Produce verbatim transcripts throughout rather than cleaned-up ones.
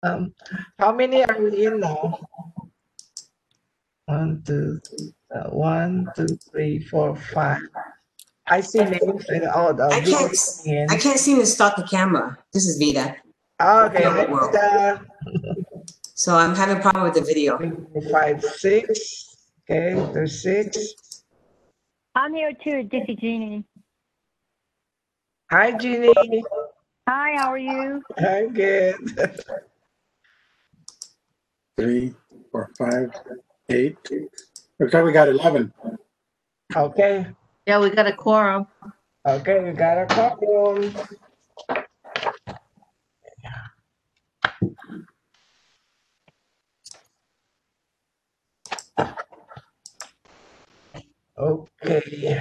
Um, how many are we in now? One, two, uh, one, two, three, four, five. I see names. And, oh, the I video can't. is coming I in. can't seem to start the camera. This is Vida. Okay, Camera hi, world. Vida. So I'm having a problem with the video. Three, four, five, six. Okay, there's six. I'm here too. This is Jeannie. Hi, Jeannie. Hi, how are you? I'm good. Three, four, five, eight. Looks like we got eleven. Okay. Yeah, we got a quorum. Okay, we got a quorum. Okay.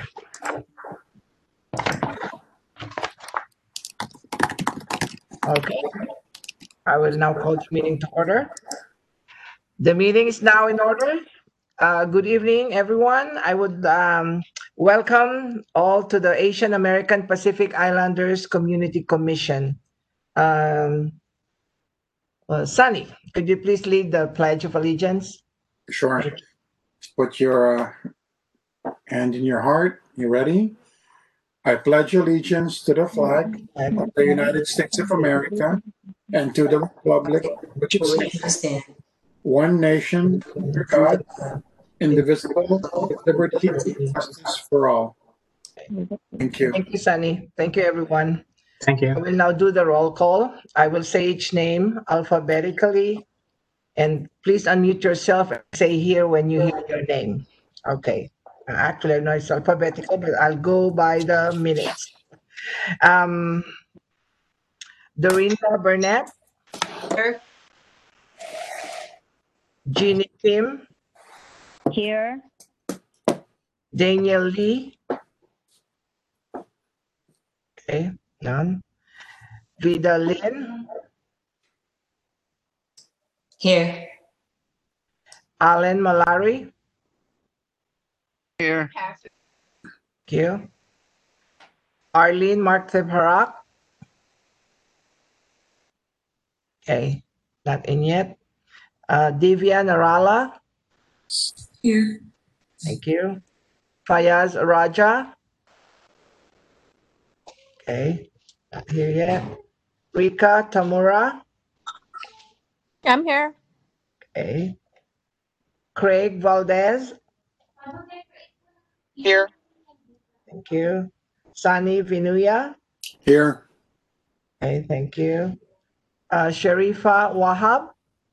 Okay. I will now call the meeting to order. The meeting is now in order. Uh, good evening, everyone. I would um, welcome all to the Asian American Pacific Islanders Community Commission. Um, uh, Sunny, could you please lead the Pledge of Allegiance? Sure. Put your uh, hand in your heart. You ready? I pledge allegiance to the flag of the United States of America and to the republic which it stands, Stand. one nation, under God, indivisible, with liberty and justice for all. Thank you. Thank you, Sunny. Thank you, everyone. Thank I you. will now do the roll call. I will say each name alphabetically, and please unmute yourself and say here when you hear your name. Okay. Actually, I know it's alphabetical, but I'll go by the minutes. Um, Dorinda Burnett, Here. Jeannie Kim, Here. Daniel Lee. Okay, none. Vida Lynn, Here. Alan Malari. Here. Thank you. Arlene Markteb Harak. Okay, not in yet. Uh, Divya Narala. Here. Thank you. Fayaz Raja. Okay, not here yet. Rika Tamura. I'm here. Okay. Craig Valdez. Here. Thank you. Sunny Vinuya. Here. Okay, thank you. Uh, Sharifa Wahab.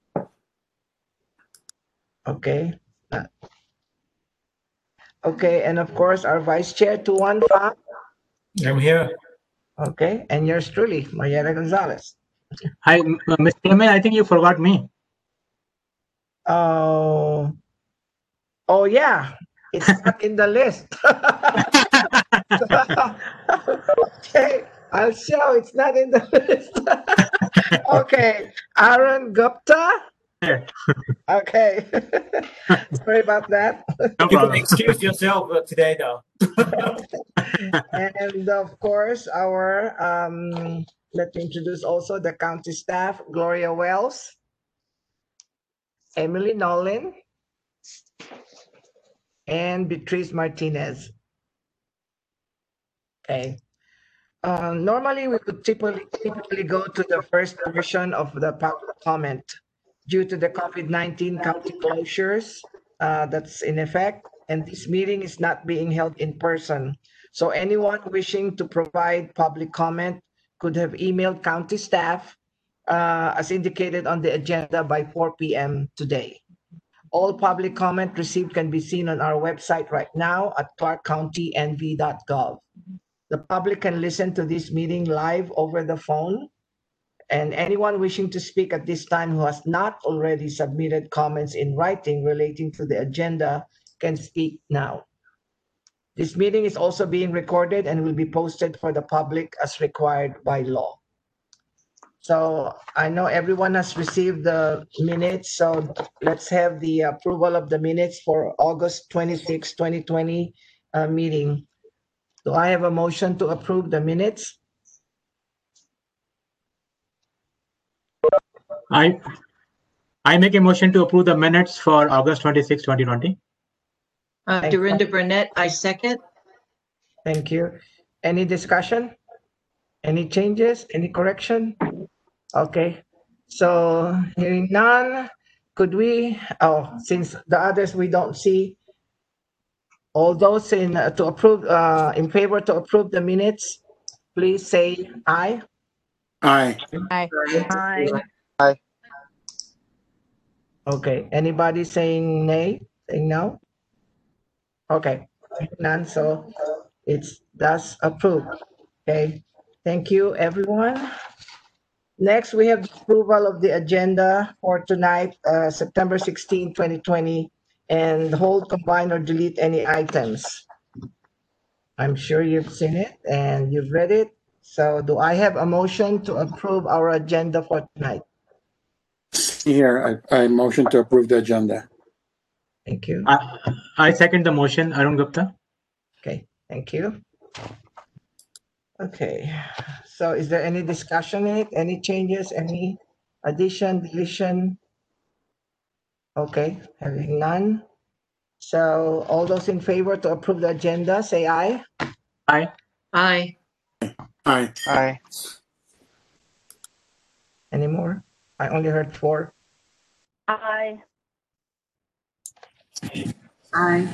Okay. Uh, Okay, and of course, our Vice Chair, Tuan Pham. I'm here. Okay, and yours truly, Mariela Gonzalez. Hi, m- uh, Mister Chairman. I think you forgot me. Oh, oh yeah, it's not in the list. Okay, I'll show it's not in the list. Okay, Aaron Gupta. Here. Okay, sorry about that. No You can problem. excuse yourself uh, today, though. And of course, our um, let me introduce also the county staff: Gloria Wells, Emily Nolan, and Beatrice Martinez. Okay. Uh, normally, we would typically, typically go to the first portion of the public comment. Due to the COVID nineteen county closures uh, that's in effect, and this meeting is not being held in person. So anyone wishing to provide public comment could have emailed county staff uh, as indicated on the agenda by four p m today. All public comment received can be seen on our website right now at clark county n v dot gov. The public can listen to this meeting live over the phone, and anyone wishing to speak at this time who has not already submitted comments in writing relating to the agenda can speak now. This meeting is also being recorded and will be posted for the public as required by law. So I know everyone has received the minutes, so let's have the approval of the minutes for August twenty-sixth, twenty twenty uh, meeting. Do I have a motion to approve the minutes? I I make a motion to approve the minutes for August twenty-sixth, twenty twenty. Uh, Thank you. Dorinda Burnett, I second. Thank you. Any discussion? Any changes? Any correction? Okay. So hearing none, could we, oh, since the others we don't see, all those in uh, to approve, uh, in favor to approve the minutes, please say aye. Aye. Hi. Okay. Anybody saying nay? Saying no? Okay. None. So it's thus approved. Okay. Thank you, everyone. Next, we have the approval of the agenda for tonight, uh, September sixteenth, twenty twenty, and hold, combine, or delete any items. I'm sure you've seen it and you've read it. So do I have a motion to approve our agenda for tonight? Here, I, I motion to approve the agenda. Thank you. I, I second the motion, Arun Gupta. Okay, thank you. Okay, so is there any discussion in it? Any changes, any addition, deletion? Okay, having none. So all those in favor to approve the agenda, say aye. Aye. Aye. Aye. Aye. Any more? I only heard four. Hi. Aye.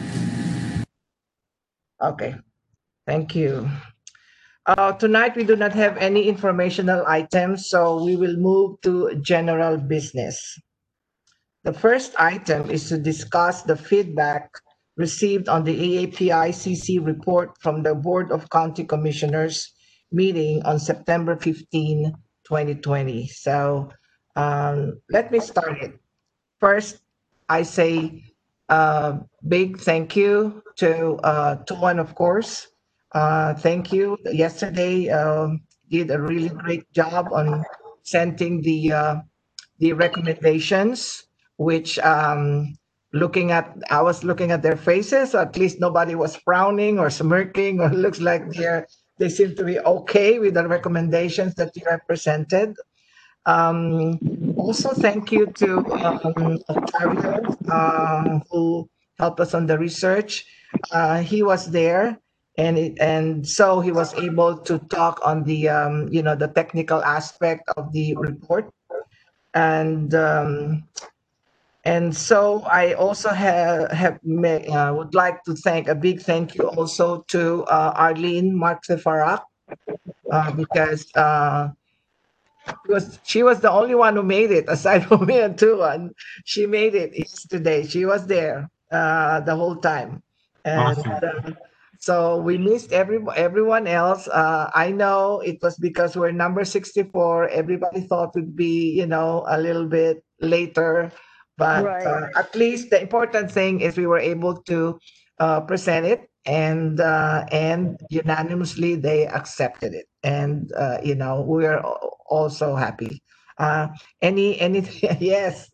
Okay, thank you. Uh, tonight, we do not have any informational items, so we will move to general business. The first item is to discuss the feedback received on the A A P I C C report from the Board of County Commissioners meeting on September fifteenth, twenty twenty. So um, let me start it. First, I say uh, big thank you to uh, Tuan, of course. Uh, thank you. Yesterday, um, did a really great job on sending the uh, the recommendations, which um, looking at, I was looking at their faces. At least nobody was frowning or smirking, or looks like they're they seem to be okay with the recommendations that you have presented. Um, also, thank you to um, Octavio, uh, who helped us on the research. Uh, he was there, and it, and so he was able to talk on the um, you know the technical aspect of the report, and um, and so I also have have ma- uh, would like to thank a big thank you also to uh, Arlene Marxefarak, uh, because. Uh, was she was the only one who made it aside from me and Tuan. She made it yesterday. She was there uh, the whole time, and Awesome. uh, so we missed every everyone else. Uh, I know it was because we're number sixty-four. Everybody thought would be you know a little bit later, but Right. uh, at least the important thing is we were able to uh, present it, and uh, and unanimously they accepted it, and uh, you know we're also happy. Uh, any anything? Yes.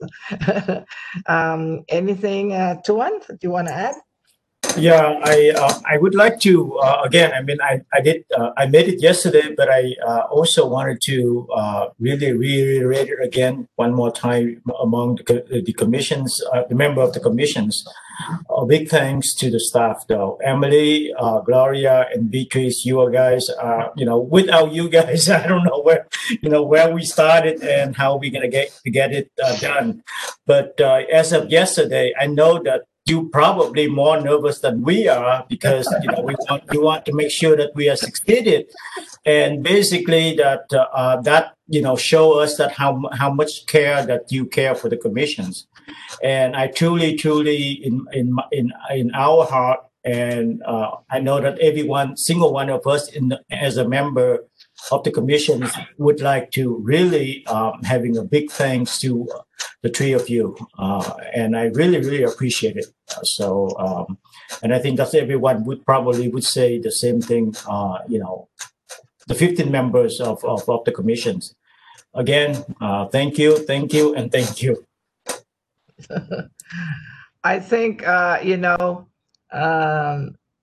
um, anything, uh, Tuan? Do you want to add? Yeah, I uh, I would like to uh, again. I mean, I I did uh, I made it yesterday, but I uh, also wanted to uh, really reiterate it again one more time among the, co- the commissions, uh, the member of the commissions. A big thanks to the staff, though. Emily, uh, Gloria, and Beatrice, you guys, uh, you know, without you guys, I don't know where, you know, where we started and how we're gonna get get it uh, done. But uh, as of yesterday, I know that you probably more nervous than we are because you know we want we want to make sure that we are succeeded, and basically that uh, uh, that you know show us that how how much care that you care for the commissions. And I truly, truly, in in in in our heart, and uh, I know that everyone, single one of us, in the, as a member of the commissions, would like to really um, having a big thanks to the three of you, uh, and I really, really appreciate it. Uh, so, um, and I think that everyone would probably would say the same thing. Uh, you know, the fifteen members of of, of the commissions. Again, uh, thank you, thank you, and thank you. I think uh, you know um,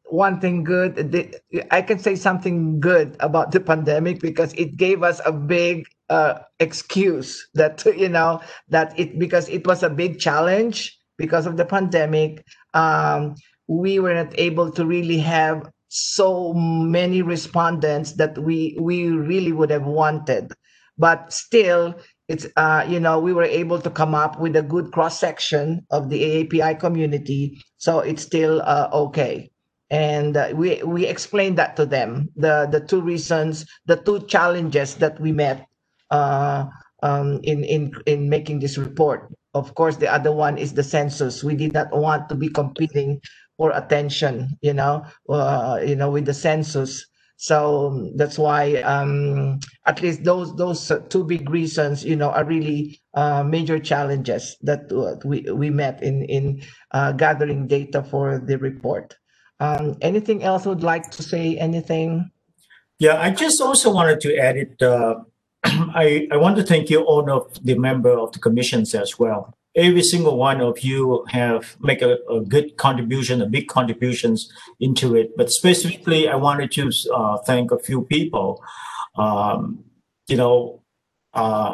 one thing good. the- I can say something good about the pandemic because it gave us a big uh, excuse that you know that it because it was a big challenge because of the pandemic. Um, we were not able to really have so many respondents that we we really would have wanted, but still it's uh, you know we were able to come up with a good cross section of the A A P I community, so it's still uh, okay. And uh, we we explained that to them, the the two reasons, the two challenges that we met uh, um, in in in making this report. Of course, the other one is the census. We did not want to be competing for attention, you know, uh, you know, with the census. So um, that's why um, at least those those uh, two big reasons, you know, are really uh, major challenges that uh, we we met in in uh, gathering data for the report. Um, anything else would like to say? Anything? Yeah, I just also wanted to add it. Uh, I, I want to thank you, all of the member of the commissions as well. Every single one of you have make a, a good contribution, a big contributions into it. But specifically, I wanted to uh, thank a few people. Um, you know, uh,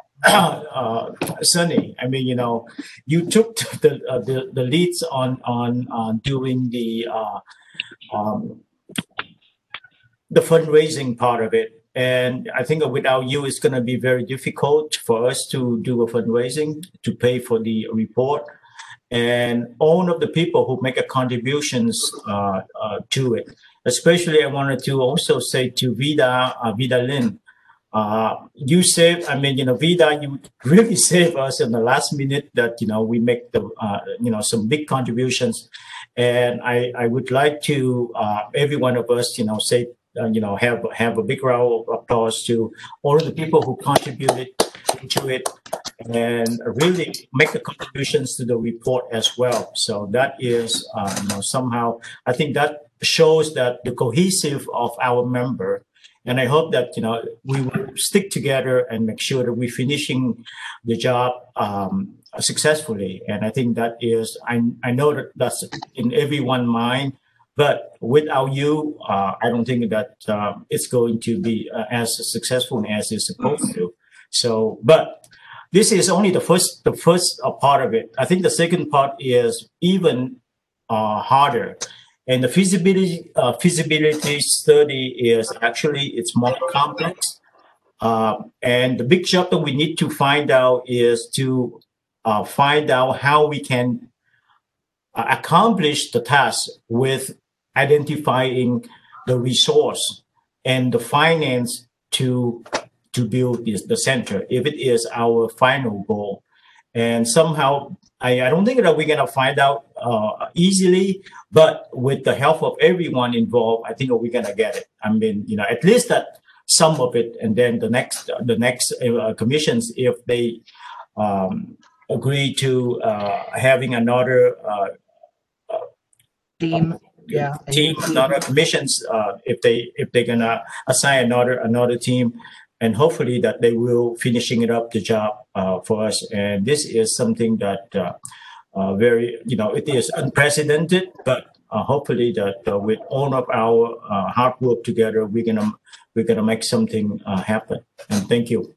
uh, Sunny. I mean, you know, you took the uh, the, the leads on on on doing the uh, um, the fundraising part of it. And I think without you, it's going to be very difficult for us to do a fundraising to pay for the report. And all of the people who make a contributions uh, uh, to it. Especially, I wanted to also say to Vida, uh, Vida Lin, uh, you saved. I mean, you know, Vida, you really saved us in the last minute. That you know we make the uh, you know some big contributions, and I I would like to uh, every one of us, you know, say. Uh, you know, have have a big round of applause to all of the people who contributed to it and really make the contributions to the report as well. So that is, uh, you know, somehow I think that shows that the cohesive of our member, and I hope that you know we will stick together and make sure that we're finishing the job um, successfully. And I think that is, I I know that that's in everyone's mind. But without you, uh, I don't think that uh, it's going to be uh, as successful as it's supposed to. So, but this is only the first, the first uh, part of it. I think the second part is even uh, harder, and the feasibility uh, feasibility study is actually it's more complex. Uh, and the big job that we need to find out is to uh, find out how we can uh, accomplish the task with identifying the resource and the finance to to build this, the center, if it is our final goal. And somehow, I, I don't think that we're going to find out uh, easily, but with the help of everyone involved, I think we're going to get it. I mean, you know, at least that some of it, and then the next the next uh, commissions, if they um, agree to uh, having another uh, Team. Yeah. team, another commissions, uh, if they if they're gonna assign another another team, and hopefully that they will finishing it up the job uh, for us. And this is something that uh, uh, very you know it is unprecedented, but uh, hopefully that uh, with all of our uh, hard work together, we're gonna we're gonna make something uh, happen. And thank you.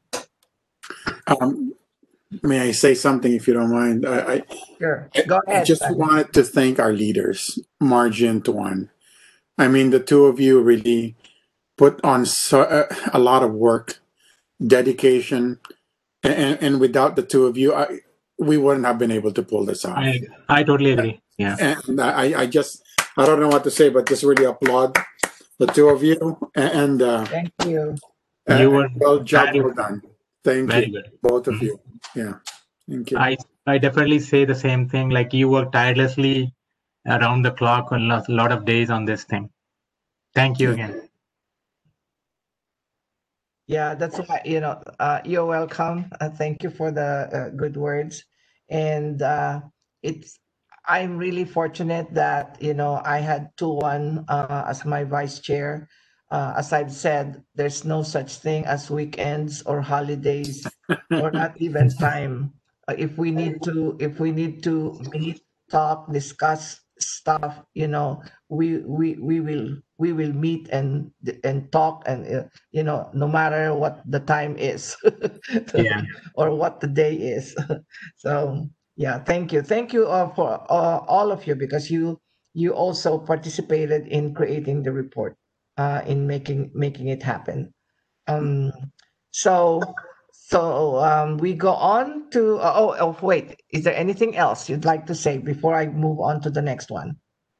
Um, may I say something if you don't mind? I, I Sure. Go I ahead. just Simon. wanted to thank our leaders, Margie and Tuan. I mean, the two of you really put on so, uh, a lot of work, dedication, and, and without the two of you, I, we wouldn't have been able to pull this off. I, I totally agree. Yeah. And I, I just, I don't know what to say, but just really applaud the two of you. And uh, Thank you. uh, You were well, job very- well done. Thank Very you, good. both of you. Yeah, thank you. I, I definitely say the same thing. Like you work tirelessly around the clock on a lot of days on this thing. Thank you again. Yeah, that's why, you know, uh, you're welcome. Uh, thank you for the uh, good words. And uh, it's, I'm really fortunate that, you know, I had Tuan uh, as my vice chair. Uh, as I've said, there's no such thing as weekends or holidays or not even time. Uh, if we need to, if we need to meet, talk, discuss stuff, you know, we we we will we will meet and and talk, and uh, you know, no matter what the time is, Yeah. or what the day is. So yeah, thank you, thank you uh, for uh, all of you, because you you also participated in creating the report, uh, in making making it happen. Um, so so um, we go on to uh, oh, oh wait, is there anything else you'd like to say before I move on to the next one?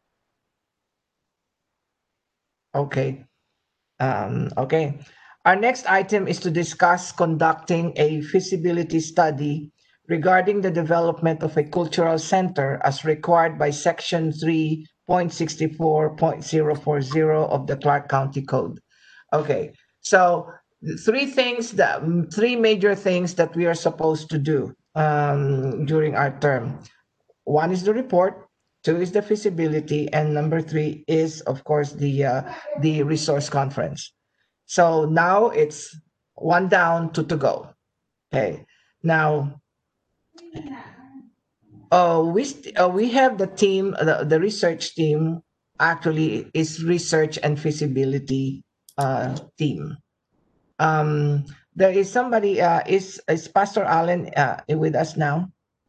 Okay. Um, okay. Our next item is to discuss conducting a feasibility study regarding the development of a cultural center as required by Section three point six four point zero four zero of the Clark County Code. Okay. So three things that three major things that we are supposed to do um, during our term. One is the report, two is the feasibility, and number three is, of course, the uh, the resource conference. So now it's one down, two to go. Okay. Now, uh, we st- uh, we have the team, the, the research team actually is research and feasibility uh, team. Um, there is somebody, uh, is, is Pastor Allen uh, with us now?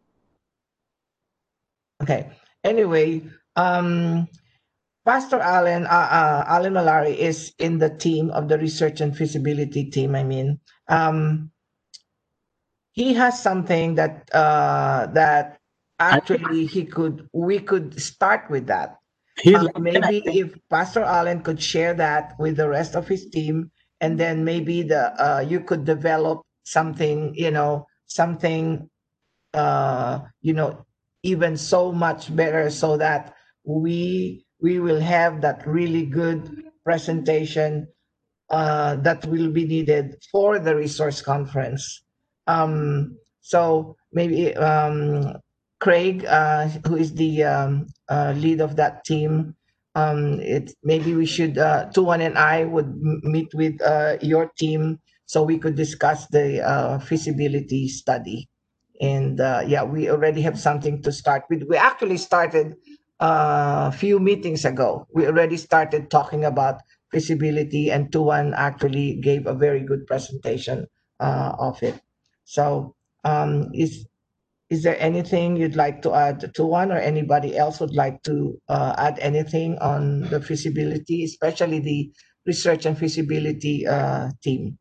Okay. Anyway, um, Pastor Allen, uh, uh, Allen Malari is in the team of the research and feasibility team. I mean, um, he has something that uh, that actually he could we could start with that. He's Uh, maybe if Pastor Allen could share that with the rest of his team, and then maybe the uh, you could develop something, you know, something, uh, you know, even so much better, so that we we will have that really good presentation uh, that will be needed for the resource conference. Um, so maybe um, Craig, uh, who is the um, uh, lead of that team, um, it maybe we should uh, Tuan and I would m- meet with uh, your team so we could discuss the uh, feasibility study. And uh, yeah, we already have something to start with. We actually started uh, a few meetings ago. We already started talking about feasibility, and Tuan actually gave a very good presentation uh, of it. So um, is is there anything you'd like to add, Tuan, or anybody else would like to uh, add anything on the feasibility, especially the research and feasibility uh, team?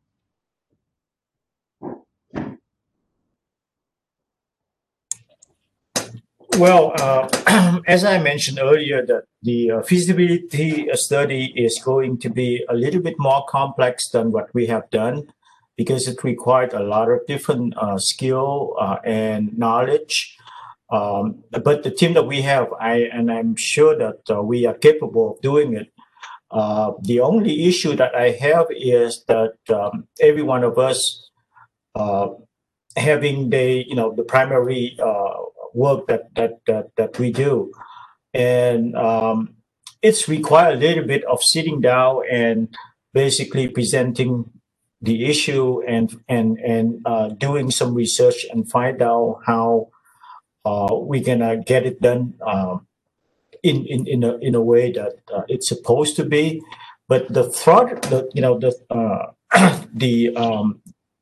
Well, uh, as I mentioned earlier, that the uh, feasibility study is going to be a little bit more complex than what we have done, because it required a lot of different uh, skill uh, and knowledge. Um, but the team that we have, I and I'm sure that uh, we are capable of doing it. Uh, the only issue that I have is that um, every one of us uh, having the you know the primary uh, work that that that, that we do, and um, it's required a little bit of sitting down and basically presenting the issue and and and uh, doing some research and find out how uh, we're gonna get it done uh, in in in a in a way that uh, it's supposed to be. But the thought, the you know the uh, the um,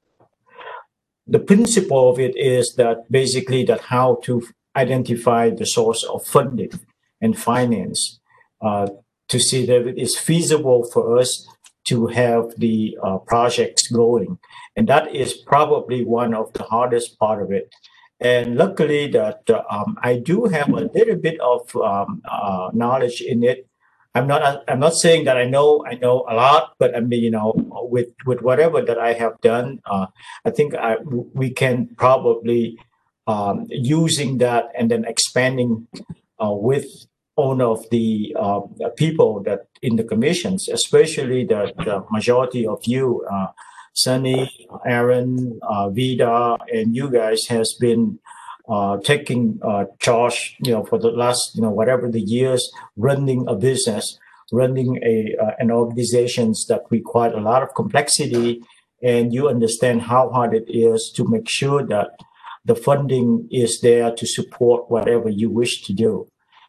the principle of it is that basically that how to identify the source of funding and finance uh, to see that it is feasible for us to have the uh, projects going. And that is probably one of the hardest part of it. And luckily that uh, um, I do have a little bit of um, uh, knowledge in it. I'm not. I'm not saying that I know. I know a lot, but I mean, you know, with with whatever that I have done, uh, I think I we can probably um, using that and then expanding uh, with all of the uh, people that in the commissions, especially the, the majority of you, uh, Sunny, Aaron, uh, Vida, and you guys has been uh, taking uh, charge, you know, for the last, you know, whatever the years, running a business, running a uh, an organizations that require a lot of complexity, and you understand how hard it is to make sure that the funding is there to support whatever you wish to do.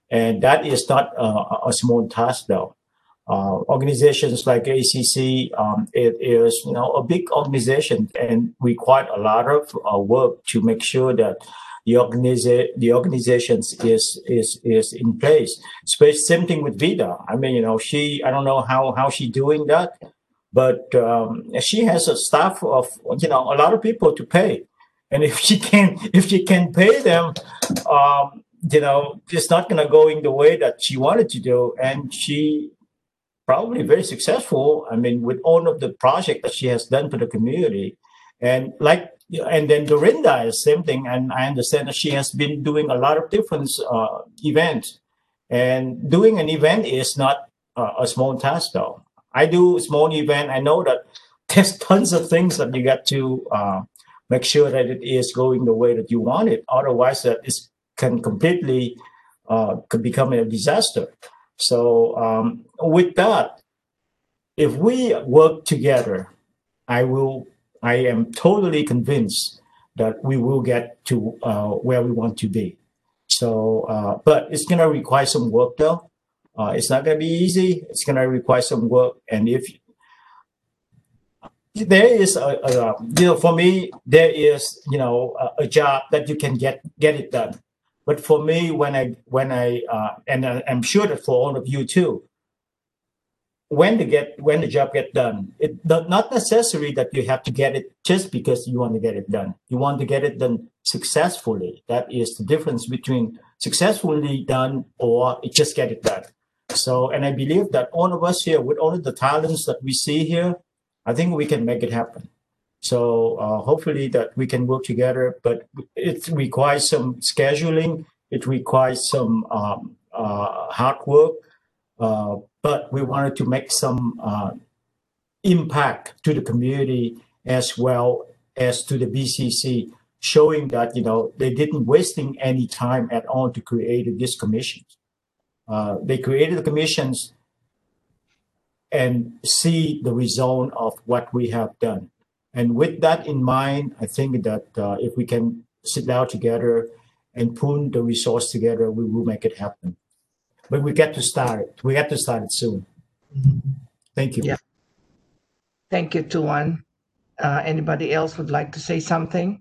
And that is not uh, a small task, though. Uh, organizations like A C C, um, it is you know a big organization and require a lot of uh, work to make sure that the organiza- the organizations is is is in place. Especially same thing with Vida. I mean, you know, she I don't know how how she doing that, but um, she has a staff of you know a lot of people to pay, and if she can if she can pay them. Um, you know, it's not going to go in the way that she wanted to do, and she probably very successful. I mean, with all of the project that she has done for the community, and like, and then Dorinda is same thing. And I understand that she has been doing a lot of different uh, events, and doing an event is not uh, a small task, though. I do small event. I know that there's tons of things that you got to uh, make sure that it is going the way that you want it. Otherwise, that is can completely uh, could become a disaster. So um, with that, if we work together, I will. I am totally convinced that we will get to uh, where we want to be. So, uh, but it's going to require some work, though. Uh, it's not going to be easy. It's going to require some work, and if there is a, a you know, for me, there is you know a, a job that you can get get it done. But for me, when I when I uh, and I'm sure that for all of you too, when the get when the job get done, it not necessary that you have to get it just because you want to get it done. You want to get it done successfully. That is the difference between successfully done or just get it done. So, and I believe that all of us here, with all of the talents that we see here, I think we can make it happen. So uh, hopefully that we can work together, but it requires some scheduling. It requires some um, uh, hard work, uh, but we wanted to make some uh, impact to the community as well as to the B C C, showing that, you know, they didn't wasting any time at all to create these commissions. Uh, they created the commissions and see the result of what we have done. And with that in mind, I think that uh, if we can sit down together and pool the resource together, we will make it happen. But we get to start it. We have to start it soon. Thank you. Yeah. Thank you, Tuan. Uh, anybody else would like to say something?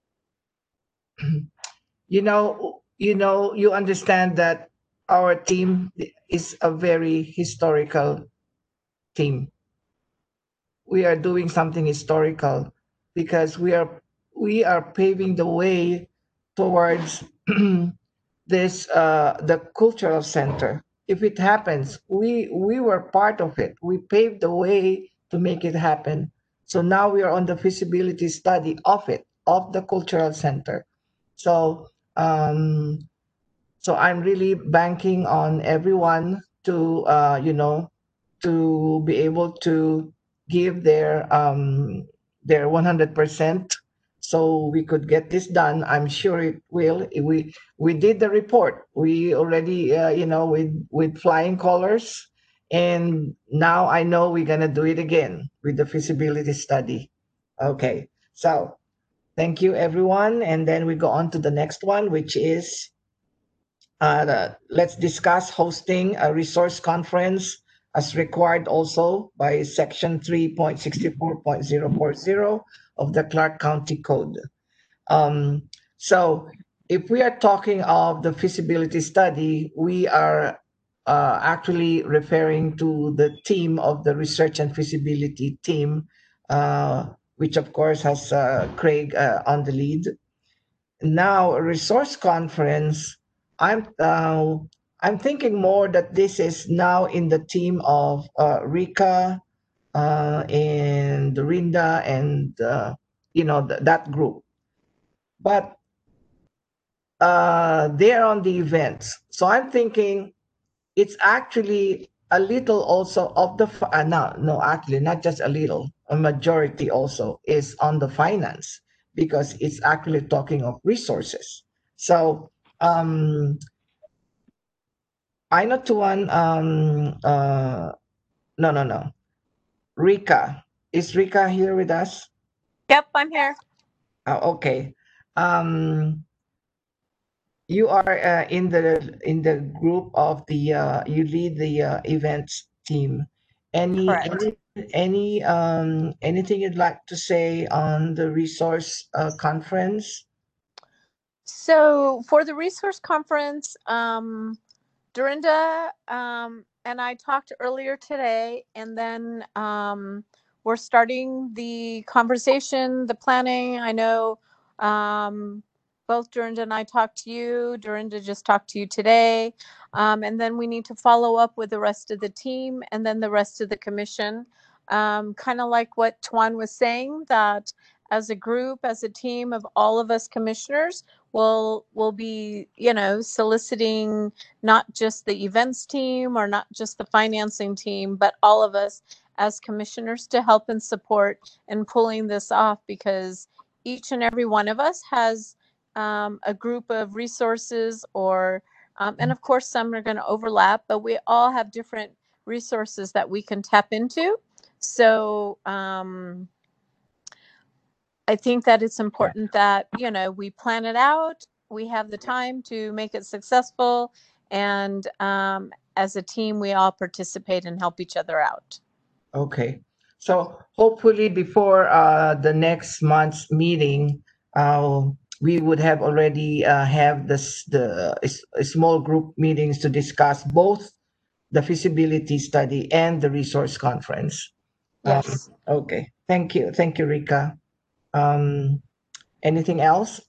You know, you know, you understand that our team is a very historical team. We are doing something historical because we are we are paving the way towards this uh, the cultural center. If it happens, we we were part of it. We paved the way to make it happen. So now we are on the feasibility study of it, of the cultural center. So um, so I'm really banking on everyone to uh, you know to be able to give their um, their one hundred percent so we could get this done. I'm sure it will. We we did the report. We already uh, you know with with flying colors, and now I know we're gonna do it again with the feasibility study. Okay, so thank you everyone, and then we go on to the next one, which is uh, the- let's discuss hosting a resource conference as required also by section three point six four point zero four zero of the Clark County Code. Um, so if we are talking of the feasibility study, we are uh, actually referring to the team of the research and feasibility team, uh, which of course has uh, Craig uh, on the lead. Now, a resource conference, I'm uh, I'm thinking more that this is now in the team of uh, Rika uh, and Dorinda and uh, you know th- that group, but uh, they're on the events. So I'm thinking it's actually a little also of the fi- uh, no no actually not just a little, a majority also is on the finance because it's actually talking of resources. So um I know Tuan um uh no no no Rika, is Rika here with us? Yep, I'm here. Uh, okay. um you are uh, in the in the group of the uh, you lead the uh, events team. Any Correct. any any um anything you'd like to say on the resource uh, conference? So for the resource conference, um, Dorinda um, and I talked earlier today, and then um, we're starting the conversation, the planning. I know um, both Dorinda and I talked to you. Dorinda just talked to you today. Um, and then we need to follow up with the rest of the team and then the rest of the commission. Um, kind of like what Tuan was saying, that as a group, as a team of all of us commissioners, we'll, we'll be, you know, soliciting not just the events team or not just the financing team, but all of us as commissioners to help and support in pulling this off, because each and every one of us has um, a group of resources or, um, and of course some are going to overlap, but we all have different resources that we can tap into. So um, I think that it's important that, you know, we plan it out, we have the time to make it successful, and um, as a team, we all participate and help each other out. Okay. So hopefully before uh, the next month's meeting, uh, we would have already uh, have this the s- small group meetings to discuss both the feasibility study and the resource conference. Um, Yes. okay. Thank you. Thank you, Rika. Um, anything else?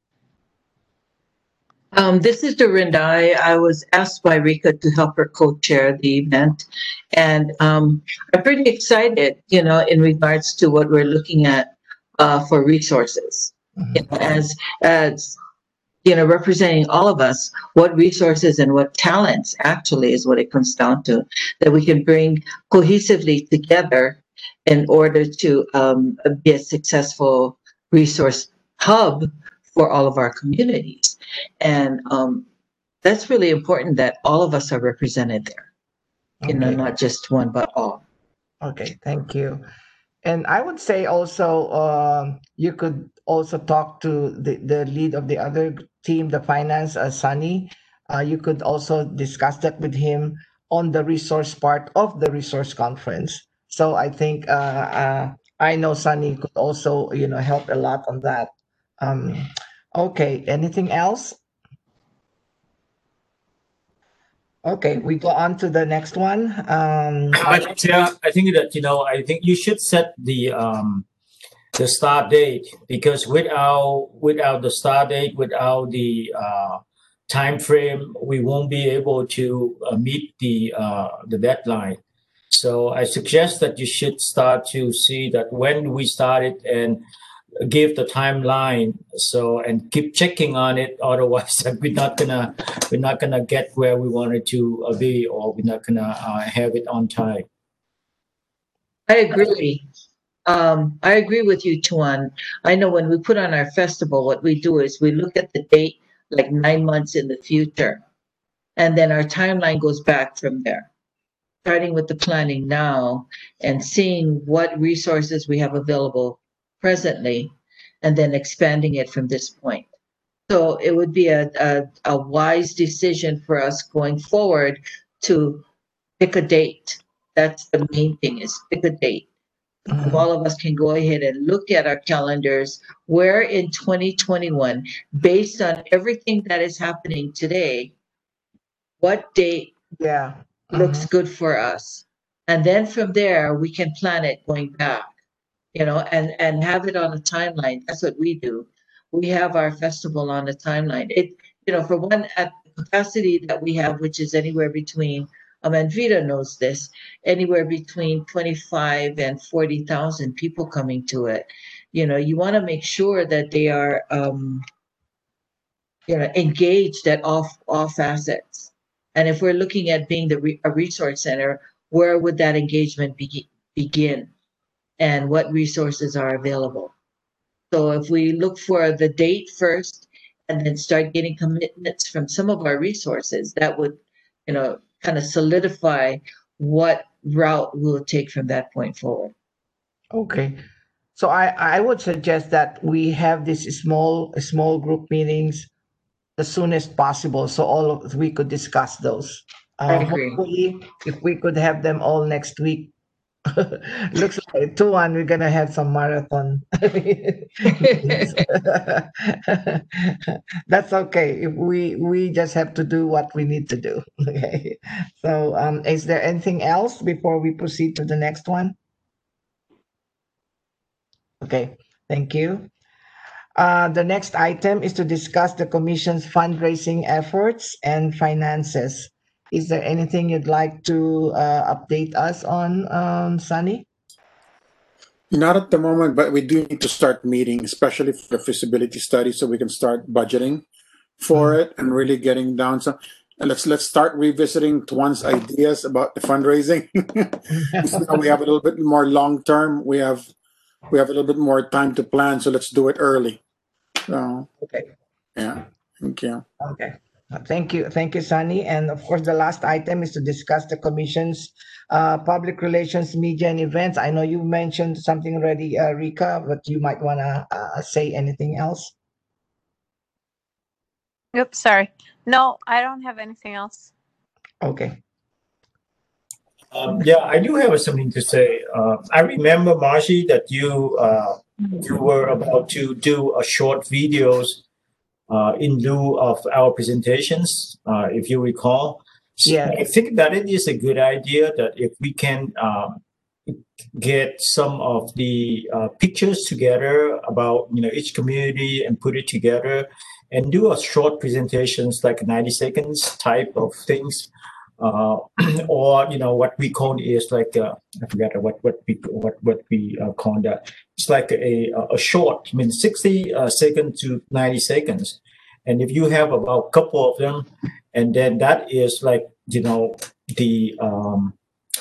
Um, this is Dorinda. I, I was asked by Rika to help her co-chair the event. And um, I'm pretty excited, you know, in regards to what we're looking at uh, for resources. You know, as, as, you know, representing all of us, what resources and what talents actually is what it comes down to, that we can bring cohesively together in order to um, be a successful resource hub for all of our communities. And um, that's really important that all of us are represented there, you know, Okay. not just one, but all. Okay. Thank you. And I would say also, um, you could also talk to the, the lead of the other team, the finance, uh, Sunny. Uh, you could also discuss that with him on the resource part of the resource conference. So I think uh, uh, I know Sunny could also, you know, help a lot on that. Um, okay. Anything else? Okay, we go on to the next one. Um, But yeah, I think that, you know, I think you should set the um, the start date, because without without the start date, without the uh, time frame, we won't be able to uh, meet the uh, the deadline. So I suggest that you should start to see that when we started and give the timeline, so and keep checking on it. Otherwise, we're not gonna we're not gonna get where we wanted to uh, be, or we're not gonna uh, have it on time. I agree. Um, I agree with you, Tuan. I know when we put on our festival, what we do is we look at the date like nine months in the future, and then our timeline goes back from there, starting with the planning now and seeing what resources we have available presently, and then expanding it from this point. So it would be a, a, a wise decision for us going forward to pick a date. That's the main thing, is pick a date. mhm. All of us can go ahead and look at our calendars where in twenty twenty-one, based on everything that is happening today, what date Yeah. looks Mhm. good for us. And then from there, we can plan it going back, you know, and, and have it on a timeline. That's what we do. We have our festival on a timeline. It, you know, for one, at the capacity that we have, which is anywhere between, um, and Vita knows this, anywhere between twenty-five and forty thousand people coming to it. You know, you want to make sure that they are, um, you know, engaged at all, all facets. And if we're looking at being the re- a resource center, where would that engagement be- begin? And what resources are available? So if we look for the date first and then start getting commitments from some of our resources, that would, you know, kind of solidify what route we'll take from that point forward. Okay. So I, I would suggest that we have these small small group meetings the soonest possible, so all of, we could discuss those. I Uh, agree. hopefully, if we could have them all next week. Looks like two one. We're gonna have some marathon. That's okay. If we we just have to do what we need to do. Okay. So, um, is there anything else before we proceed to the next one? Okay. Thank you. Uh, the next item is to discuss the Commission's fundraising efforts and finances. Is there anything you'd like to uh, update us on, um, Sunny? Not at the moment, but we do need to start meeting, especially for the feasibility study, so we can start budgeting for it and really getting down some. And let's let's start revisiting Tuan's ideas about the fundraising. Now we have a little bit more long term. We have we have a little bit more time to plan, so let's do it early. So Okay. yeah, thank you. Okay. Uh, Thank you. Thank you, Sunny. And of course, the last item is to discuss the Commission's uh, public relations, media, and events. I know you mentioned something already, uh, Rika, but you might want to uh, say anything else. Oops, sorry. No, I don't have anything else. Okay. Um, yeah, I do have something to say. Uh, I remember, Marcy, that you uh, you were about to do a short videos uh, in lieu of our presentations, uh, if you recall. So Yeah. I think that it is a good idea that if we can um, get some of the uh, pictures together about you know each community and put it together and do a short presentations like ninety seconds type of things. Uh, or you know what we call is like uh, I forget what what we what what we uh, call that. It's like a a short, I mean sixty uh, seconds to ninety seconds, and if you have about a couple of them, and then that is like you know the um,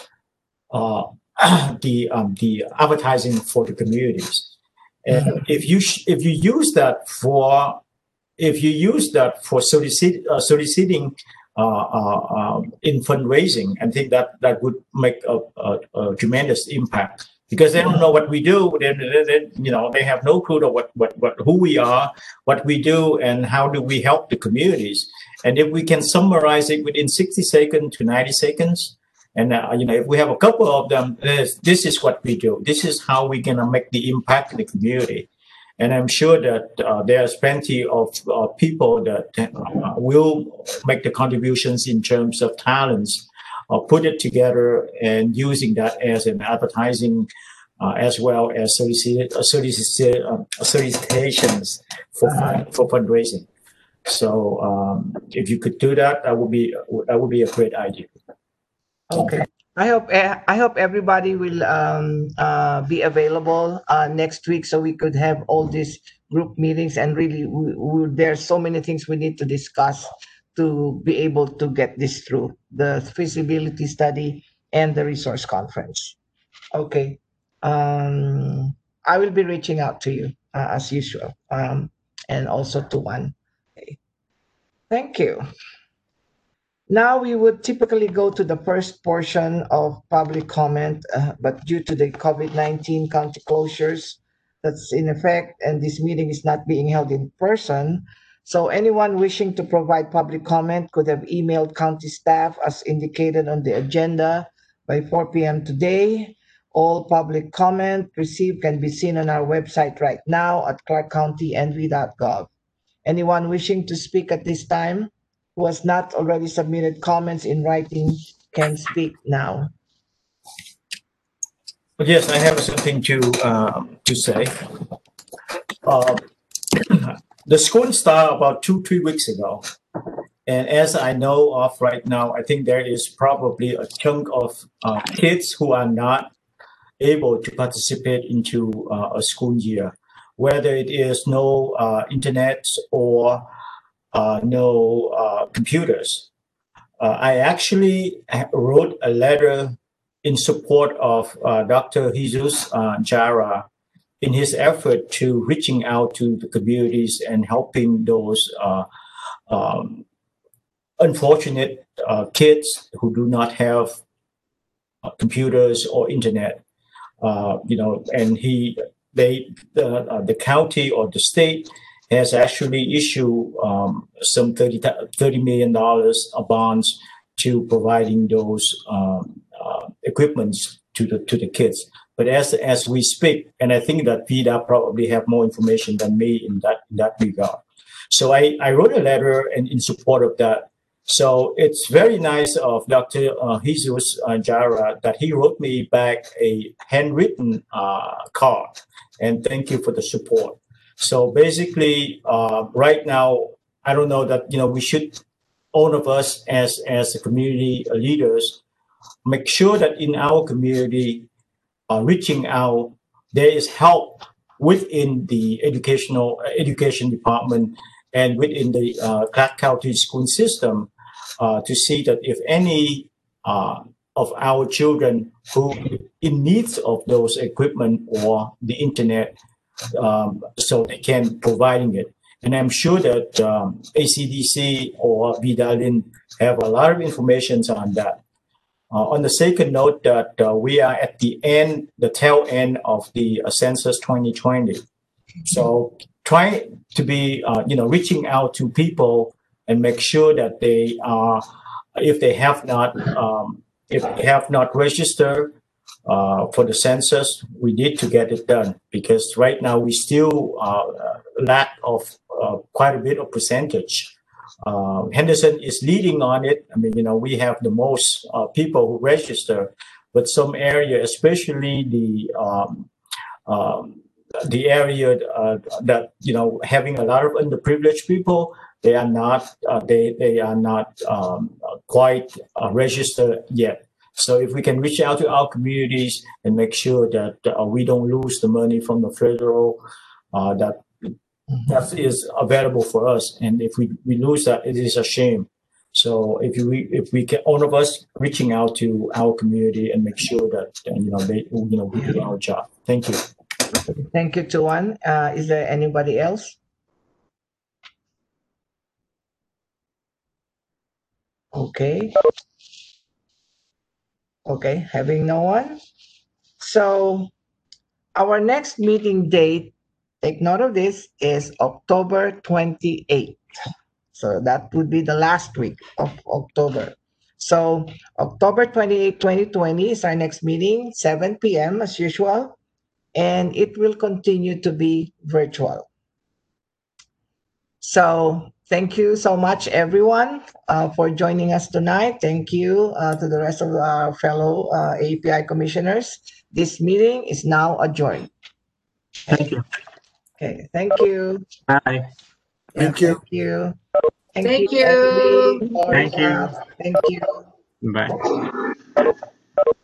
uh, the um, the advertising for the communities, and Mhm. if you sh- if you use that for if you use that for solicit, uh, soliciting uh, uh, um, in fundraising, I think that that would make a, a, a tremendous impact because they don't know what we do. Then, then you know they have no clue of what, what what who we are, what we do, and how do we help the communities. And if we can summarize it within sixty seconds to ninety seconds, and uh, you know if we have a couple of them, this, this is what we do. This is how we're gonna make the impact in the community. And I'm sure that uh, there's plenty of uh, people that uh, will make the contributions in terms of talents, uh, put it together and using that as an advertising uh, as well as solicit, uh, solicit, uh, solicitations for, fund, for fundraising. So um, if you could do that, that would be that would be a great idea. Okay. I hope eh, I hope everybody will um, uh, be available uh, next week so we could have all these group meetings and really we, we, there's so many things we need to discuss to be able to get this through the feasibility study and the resource conference. Okay. Um, I will be reaching out to you uh, as usual um, and also to one. Okay. Thank you. Now we would typically go to the first portion of public comment, uh, but due to the COVID nineteen county closures that's in effect and this meeting is not being held in person, so anyone wishing to provide public comment could have emailed county staff as indicated on the agenda by four p.m. today. All public comment received can be seen on our website right now at clark county n v dot gov. Anyone wishing to speak at this time who has not already submitted comments in writing can speak now. But yes, I have something to um, to say. Uh, the school started about two three weeks ago, and as I know of right now, I think there is probably a chunk of uh, kids who are not able to participate into uh, a school year, whether it is no uh, internet or uh, no uh, computers. Uh, I actually wrote a letter in support of uh, Doctor Jesus uh, Jara in his effort to reaching out to the communities and helping those uh, um, unfortunate uh, kids who do not have uh, computers or internet. Uh, you know, and he, they, the, uh, the county or the state has actually issued um, some thirty million dollars bonds to providing those um, uh, equipments to the to the kids. But as as we speak, and I think that V D A probably have more information than me in that in that regard. So I, I wrote a letter and in support of that. So it's very nice of Doctor Uh, Jesus uh, Jara that he wrote me back a handwritten uh, card, and thank you for the support. So basically, uh, right now, I don't know that you know we should, all of us as as the community leaders, make sure that in our community, uh, reaching out, there is help within the educational education department and within the uh, Clark County school system uh, to see that if any uh, of our children who in needs of those equipment or the internet, um, so they can providing it. And I'm sure that um, A C D C or V D A L I N have a lot of information on that. Uh, on the second note, that uh, we are at the end, the tail end of the uh, census twenty twenty. So trying to be, uh, you know, reaching out to people and make sure that they are, if they have not, um, if they have not registered uh, for the census, we need to get it done because right now we still uh, lack of uh, quite a bit of percentage. Uh, Henderson is leading on it. I mean, you know, we have the most uh, people who register, but some area, especially the um, um, the area uh, that you know having a lot of underprivileged people, they are not uh, they they are not um, quite uh, registered yet. So if we can reach out to our communities and make sure that uh, we don't lose the money from the federal uh, that. That is available for us, and if we, we lose that, it is a shame. So if we if we can, all of us reaching out to our community and make sure that you know they you know we do our job. Thank you. Thank you, Tuan. Uh, is there anybody else? Okay. Okay, having no one. So our next meeting date, take note of this, is October twenty-eighth. So that would be the last week of October. So October twenty-eighth, twenty twenty is our next meeting, seven p m as usual, and it will continue to be virtual. So thank you so much, everyone, uh, for joining us tonight. Thank you uh, to the rest of our fellow uh, A P I commissioners. This meeting is now adjourned. Thank you. Okay, thank you. Bye. Thank you. Thank you. Thank you. Emily, Thank you. Laura. Thank you. Bye.